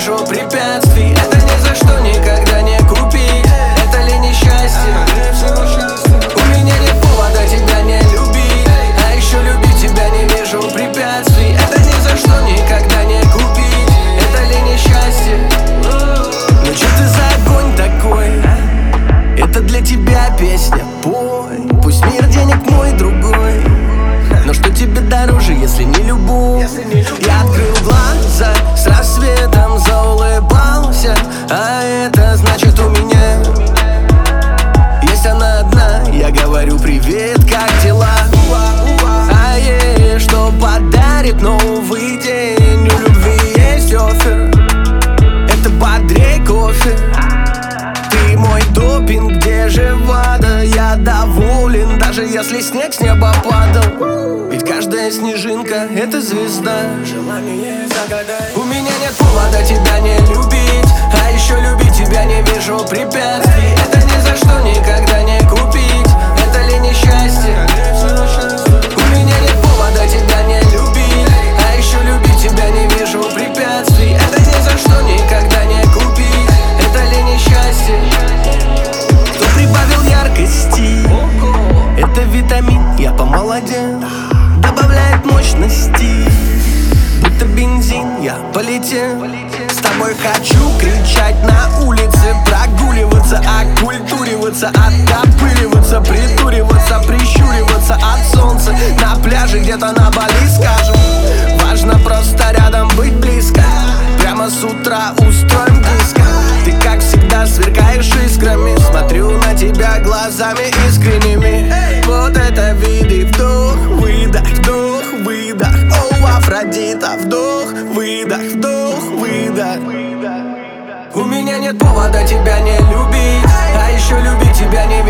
вижу препятствий. Это ни за что никогда не купить, это ли не счастье? У меня нет повода тебя не любить, а еще любить тебя не вижу препятствий. Это ни за что никогда не купить, это ли не счастье? Ну че ты за огонь такой? Это для тебя песня, пой. Пусть мир денег мой другой, но что тебе дороже, если не любовь? Я открыл глаза, с рассветом заулыбался, а это значит у меня есть она одна. Я говорю привет, как дела? А ей что подарит новый день? У любви есть оффер, это бодрей кофе. Ты мой допинг, где же вода? Я доволен, даже если снег с неба падал. Ведь каждая снежинка — это звезда. Желание загадай. У меня нет повода тебя не любить, а еще любить тебя не вижу препятствий. Это ни за что никогда не купить, это ли не счастье? У меня нет повода тебя не любить, а еще любить тебя не вижу препятствий. Это ни за что никогда не купить, это ли не счастье? Кто прибавил яркости? Это витамин, я помолодел, добавляет мощности. Будто бензин, я полетел. С тобой хочу кричать на улице, прогуливаться, оккультуриваться, оттопыриваться, притуриваться, прищуриваться от солнца. На пляже где-то на Бали, скажем. Важно просто рядом быть близко. Прямо с утра устроим диско. Ты как всегда сверкаешь искрами, смотрю на тебя глазами искренними. Вот это виды, вдох, выдох, вдох, выдох. О, Афродита, вдох, выдох, вдох, выдох. У меня нет повода тебя не любить, а еще любить тебя не